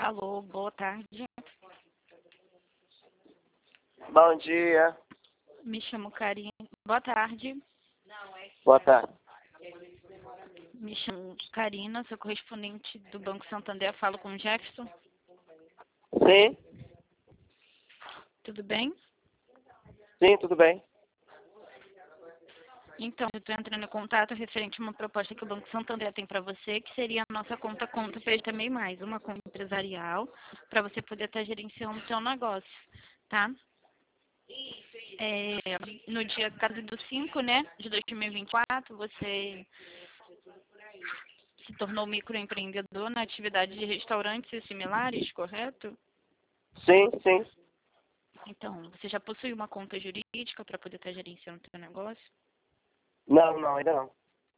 Alô, boa tarde. Bom dia. Me chamo Karina. Boa tarde. Boa tarde. Me chamo Karina, sou correspondente do Banco Santander. Falo com o Jefferson. Sim, Tudo bem? sim, tudo bem. Então, eu estou entrando em contato referente a uma proposta que o Banco Santander tem para você, que seria a nossa conta para também mais, uma conta empresarial, para você poder estar gerenciando o seu negócio, tá? No dia 4/5, né, de 2024, você se tornou microempreendedor na atividade de restaurantes e similares, correto? Sim, sim. Então, você já possui uma conta jurídica para poder estar gerenciando o seu negócio? Não, ainda não.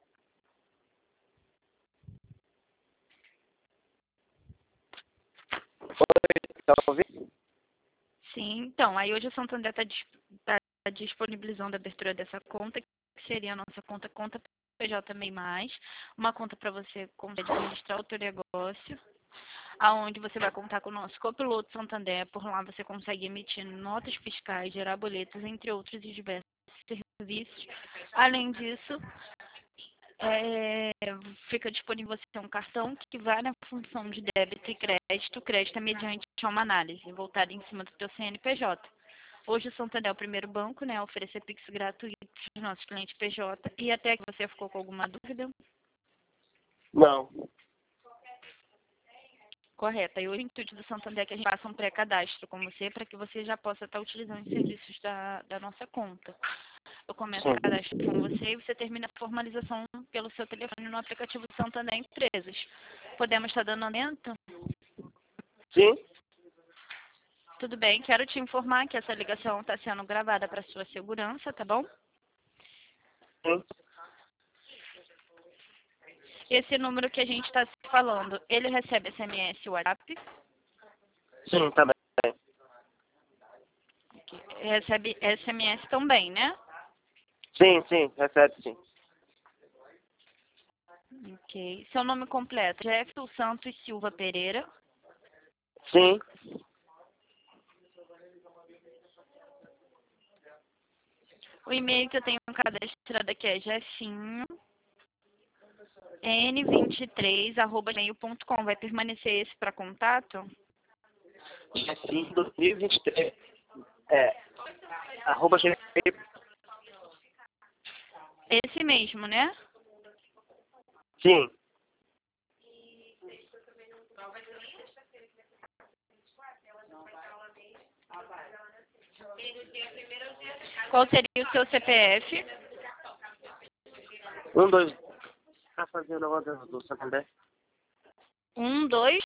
Tá ouvindo? Sim, então, aí hoje o Santander está disponibilizando a abertura dessa conta, que seria a nossa conta PJ também mais, uma conta para você conseguir administrar o seu negócio, aonde você vai contar com o nosso copiloto Santander. Por lá você consegue emitir notas fiscais, gerar boletos, entre outros e diversos serviços. Além disso, fica disponível você ter um cartão que vai na função de débito e crédito. Crédito é mediante uma análise voltada em cima do teu CNPJ. Hoje o Santander é o primeiro banco, né, a oferecer Pix gratuito para os nossos clientes PJ. E até que você ficou com alguma dúvida? Não. Correto. E o intuito do Santander é que a gente faça um pré-cadastro com você para que você já possa estar utilizando os serviços da nossa conta. Eu começo Sim. o cadastro com você e você termina a formalização pelo seu telefone no aplicativo Santander Empresas. Podemos estar dando andamento? Sim? Tudo bem, quero te informar que essa ligação está sendo gravada para sua segurança, tá bom? Sim. Esse número que a gente está falando, ele recebe SMS e WhatsApp? Sim, tá bem. Recebe SMS também, né? Sim, sim, recebe sim. Ok. Seu nome completo, Jefferson Santos Silva Pereira. Sim. O e-mail que eu tenho cadastrado aqui é jefinho n23@gmail.com. Vai permanecer esse para contato? Sim, 2023. Arroba gmail. Esse mesmo, né? Sim. Qual seria o seu CPF? 2. Tá fazendo a roda do Santander? 2.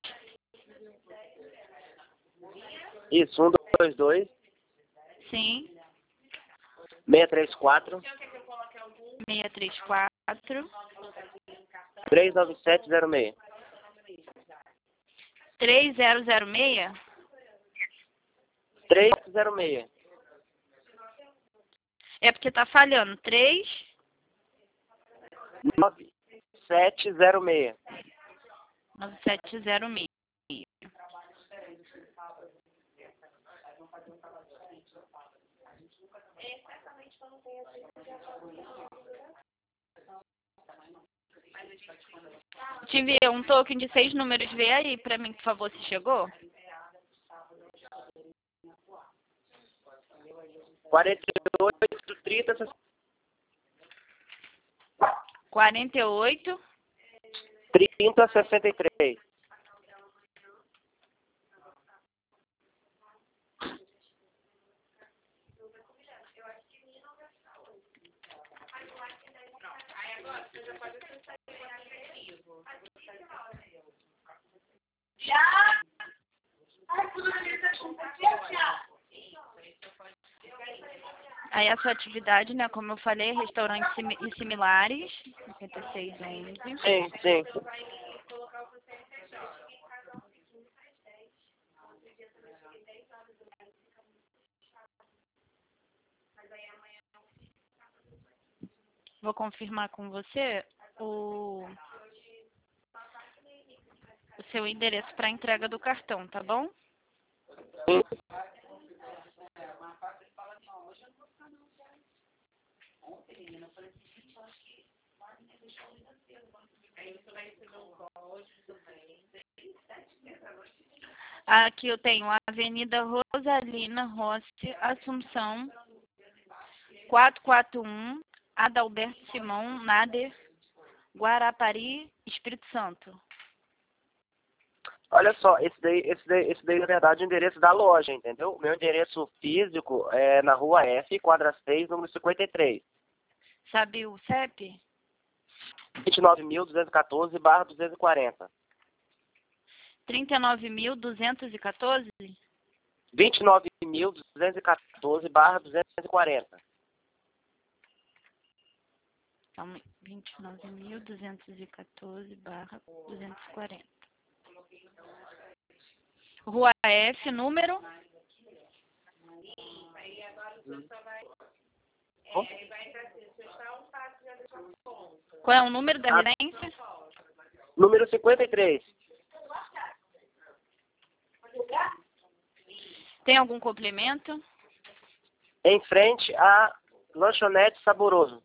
Isso, 122 Sim. 634 634 39706. 3006. 306. É porque tá falhando. 9706. 9706. Te enviei um token de 6 números. Vê aí pra mim, por favor, se chegou. 48 30 48. 30 63. Aí a sua atividade, né, como eu falei, restaurantes e similares. 5611. Sim, sim. Vou confirmar com você o seu endereço para entrega do cartão, tá bom? Sim. Aqui eu tenho a Avenida Rosalina Rossi, Assunção, 441, Adalberto Simão, Nader, Guarapari, Espírito Santo. Olha só, esse daí na verdade é o endereço da loja, entendeu? O meu endereço físico é na Rua F, quadra 6, número 53. Sabe o CEP? 29.214/240. 39.214? 29.214/240. Então, 29.214/240. Rua F, número? Qual é o número da residência? Número 53. Tem algum complemento? Em frente à Lanchonete Saboroso.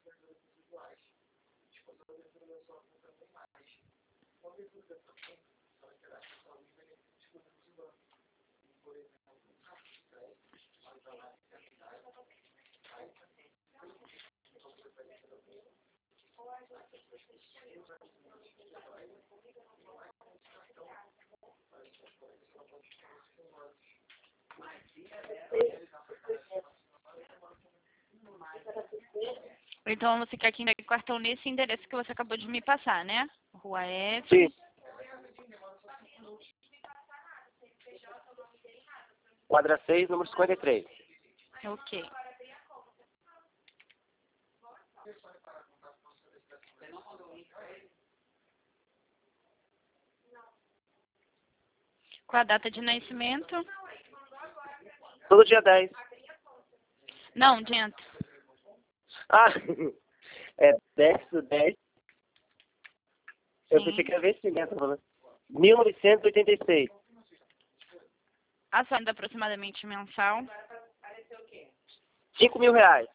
Então você quer que entregue o cartão nesse endereço que você acabou de me passar, né? Rua F. Sim. Quadra 6, número 53. Ok. Qual a data de nascimento? Todo dia 10. Não, dentro. Ah, é 10/10. Eu Sim. pensei que era vencimento, né? 1986. A sua renda aproximadamente mensal? R$ 5.000.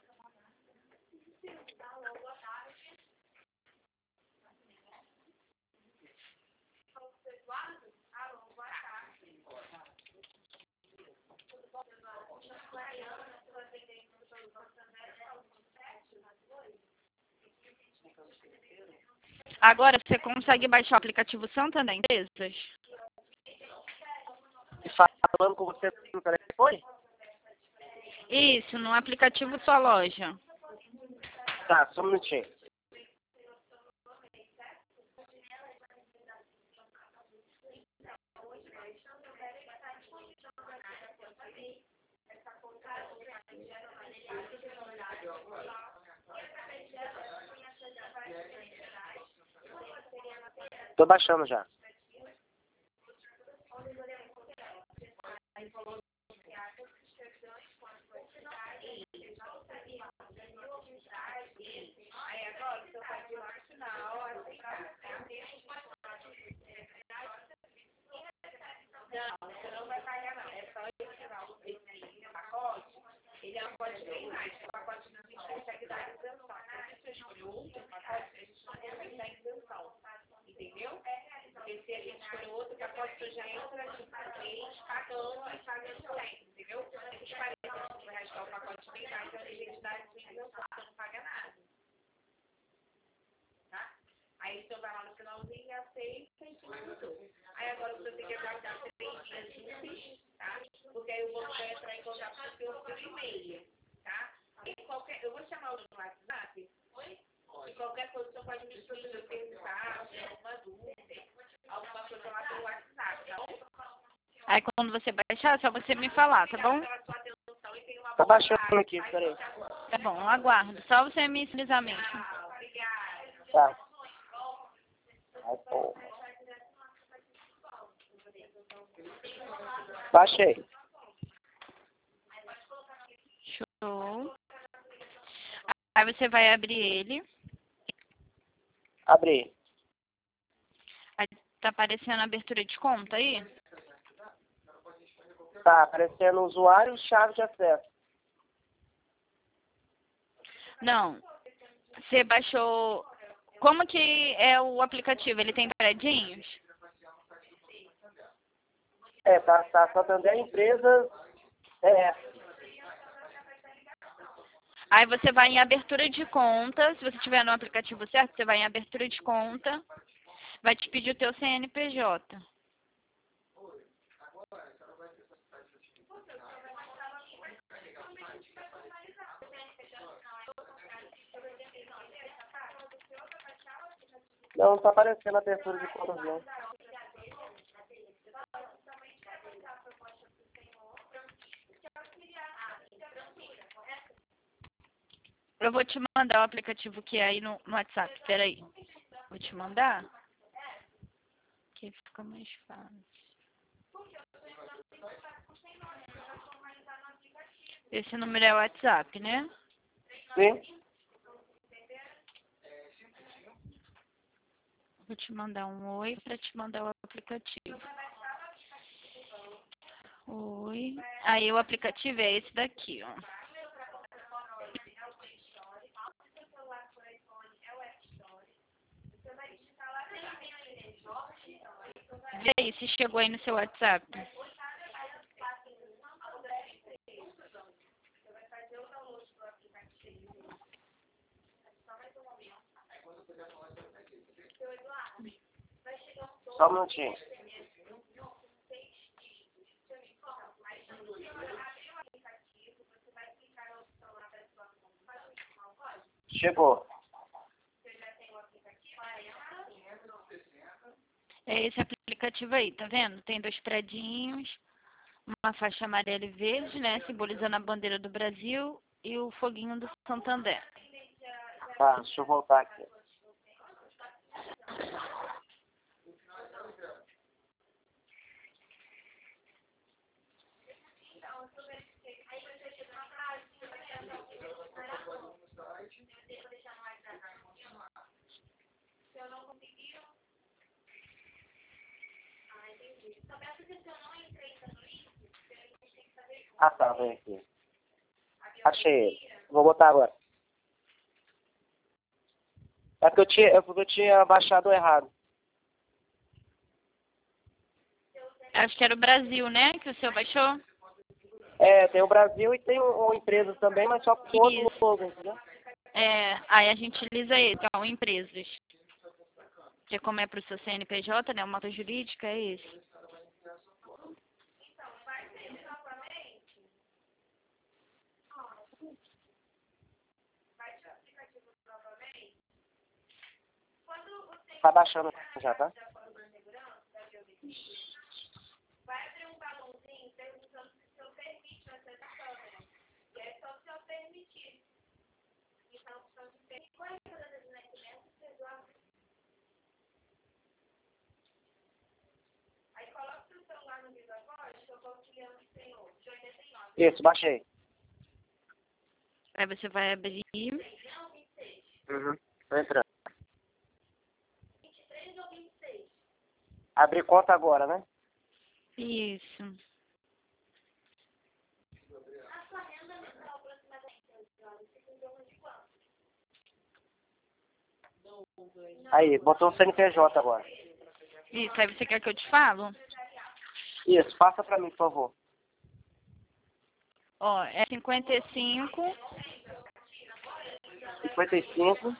Agora você consegue baixar o aplicativo Santander Empresas? Falando com você no telefone? Isso, no aplicativo sua loja. Tá, só um minutinho. Tô baixando já. Aí quando você baixar, é só você me falar, tá bom? Tá baixando aqui, peraí. Tá bom, aguardo. Só você me sinalizar mesmo. Tá. Ai, pô. Baixei. Show. Aí você vai abrir ele. Abri. Tá aparecendo a abertura de conta aí? Tá aparecendo usuário e chave de acesso. Não. Você baixou... Como que é o aplicativo? Ele tem predinhos? Tá Santander Empresas. Aí você vai em abertura de conta. Se você tiver no aplicativo certo, você vai em abertura de conta. Vai te pedir o teu CNPJ. Não tá aparecendo a abertura de contas, não. Eu vou te mandar o aplicativo que é aí no WhatsApp. Peraí. Vou te mandar. Que fica mais fácil. Esse número é o WhatsApp, né? Sim? Vou te mandar um oi para te mandar o aplicativo. Oi. Aí o aplicativo é esse daqui, ó. Vê aí se chegou aí no seu WhatsApp. Só um minutinho. Chegou. É esse aplicativo aí, tá vendo? Tem 2 predinhos, uma faixa amarela e verde, né? Simbolizando a bandeira do Brasil e o foguinho do Santander. Tá, deixa eu voltar aqui. Ah, tá, vem aqui. Achei ele. Vou botar agora. É porque eu tinha baixado errado. Acho que era o Brasil, né? Que o seu baixou? Tem o Brasil e tem uma empresa também, mas só com outro Isso. logo, entendeu? Aí a gente utiliza esse, então, empresas. Que como é para o seu CNPJ, né? Uma nota jurídica, é esse. Tá baixando já, tá? Isso, baixei. Aí você vai abrir. Uhum. Tô entrando. Abrir conta agora, né? Isso. Aí, botou o CNPJ agora. Isso. Aí você quer que eu te falo? Isso, passa pra mim, por favor. Ó, é 55 55,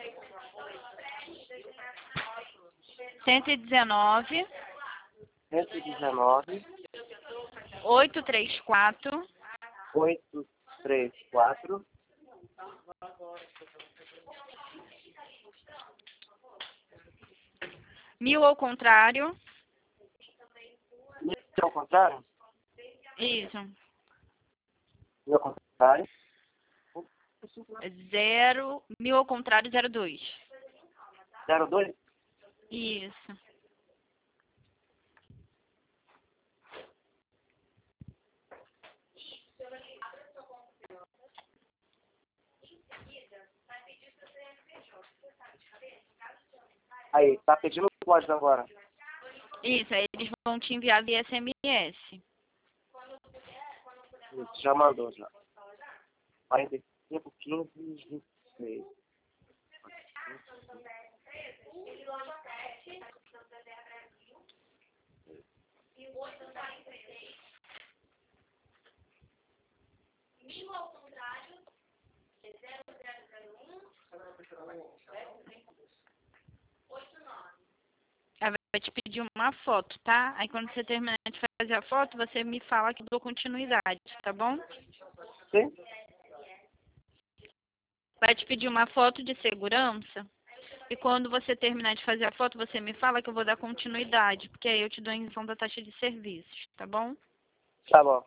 119 119, 834 834, 1000 ao contrário. Isso ao contrário? Isso. Ao contrário. 1000 ao contrário, 02. 02? Isso. Aí, tá pedindo o código agora. Isso, aí eles vão te enviar via SMS. Já mandou, já. 45, 15, 26. Aí vai te pedir uma foto, tá? Aí quando você terminar de fazer a foto, você me fala que eu dou continuidade, tá bom? Sim? Vai te pedir uma foto de segurança. E quando você terminar de fazer a foto, você me fala que eu vou dar continuidade, porque aí eu te dou a isenção da taxa de serviços, tá bom? Tá bom.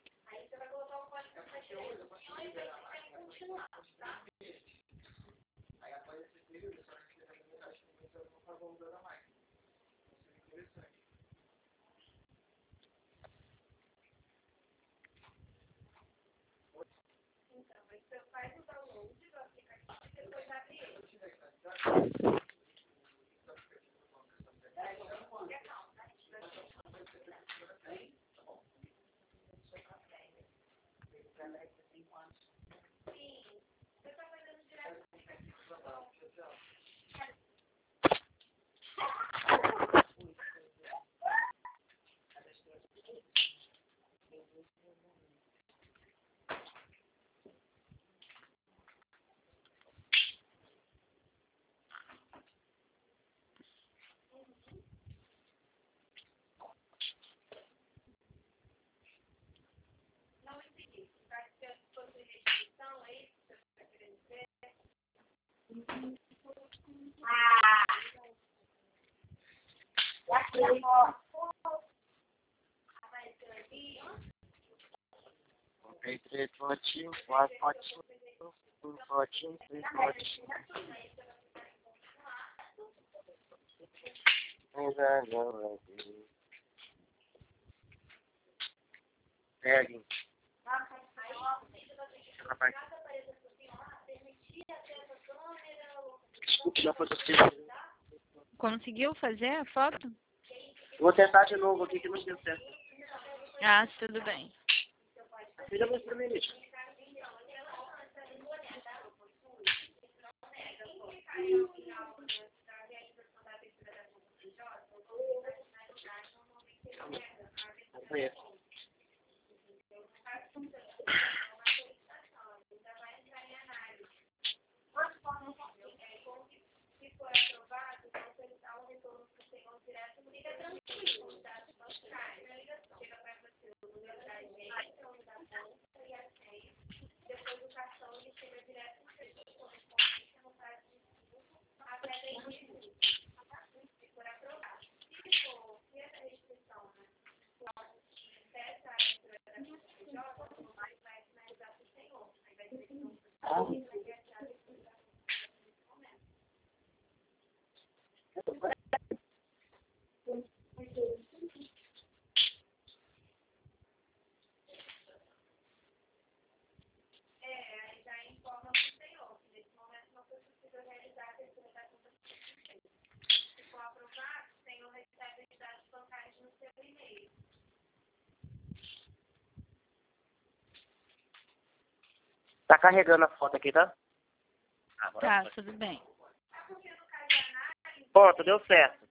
Comprei 3 potinhos, 4 potinhos, 5 potinhos, 3 potinhos. Peguem. Desculpe, já foi possível. Conseguiu fazer a foto? Vou tentar de novo aqui que não deu certo. Ah, tudo bem. Seja você primeiro. Não conheço. Tá carregando a foto aqui, tá? Agora Tá, foi. tudo bem. Pronto, deu certo.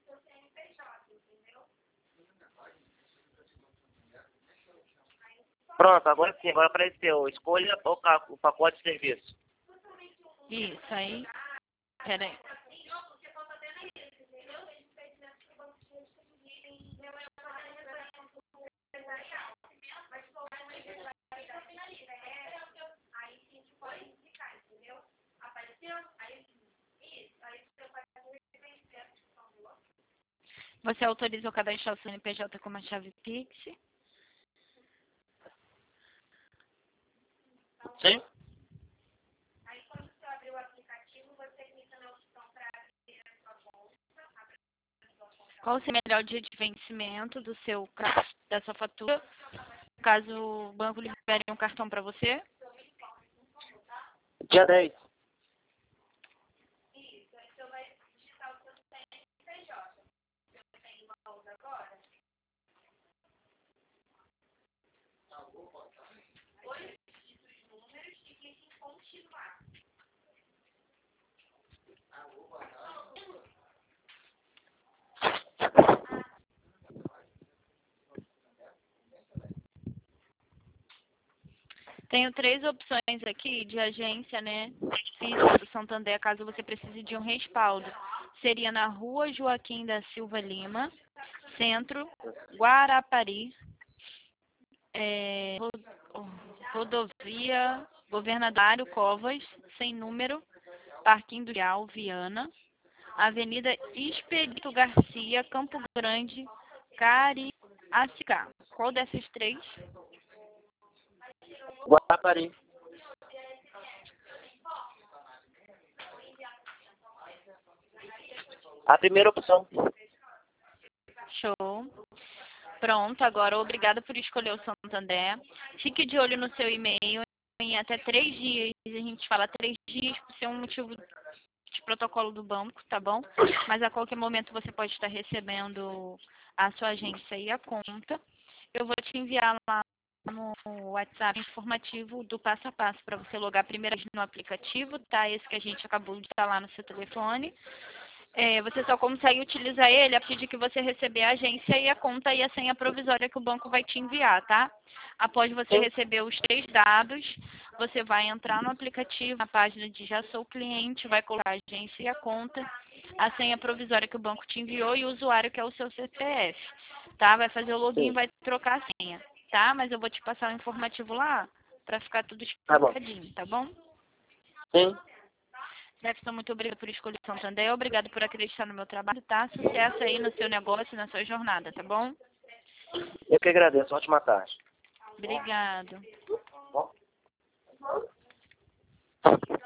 Pronto, agora sim, agora apareceu. Escolha o pacote de serviço. Isso aí. Peraí. Você autorizou cadastrar o CNPJ com uma chave Pix? Sim? Qual seria o melhor dia de vencimento do seu da sua fatura? Caso o banco libere um cartão para você? Dia 10. Tenho 3 opções aqui de agência, né? Física do Santander, caso você precise de um respaldo. Seria na Rua Joaquim da Silva Lima, Centro, Guarapari, rodovia Governador Covas, sem número, Parque Industrial Viana, Avenida Expedito Garcia, Campo Grande, Cariacica. Qual dessas 3? Guarapari. A primeira opção. Show. Pronto, agora obrigada por escolher o Santander. Fique de olho no seu e-mail. Em até 3 dias, a gente fala 3 dias por ser um motivo de protocolo do banco, tá bom? Mas a qualquer momento você pode estar recebendo a sua agência e a conta. Eu vou te enviar lá no WhatsApp informativo do passo a passo para você logar primeiro no aplicativo, tá? Esse que a gente acabou de instalar no seu telefone. Você só consegue utilizar ele a partir de que você receber a agência e a conta e a senha provisória que o banco vai te enviar, tá? Após você receber os 3 dados, você vai entrar no aplicativo, na página de Já Sou Cliente, vai colocar a agência e a conta, a senha provisória que o banco te enviou e o usuário que é o seu CPF, tá? Vai fazer o login e vai trocar a senha, tá? Mas eu vou te passar o informativo lá para ficar tudo explicadinho, tá bom? Sim. Jefferson, muito obrigada por escolher o Santander. Obrigado por acreditar no meu trabalho, tá? Sucesso aí no seu negócio e na sua jornada, tá bom? Eu que agradeço. Ótima tarde. Obrigado.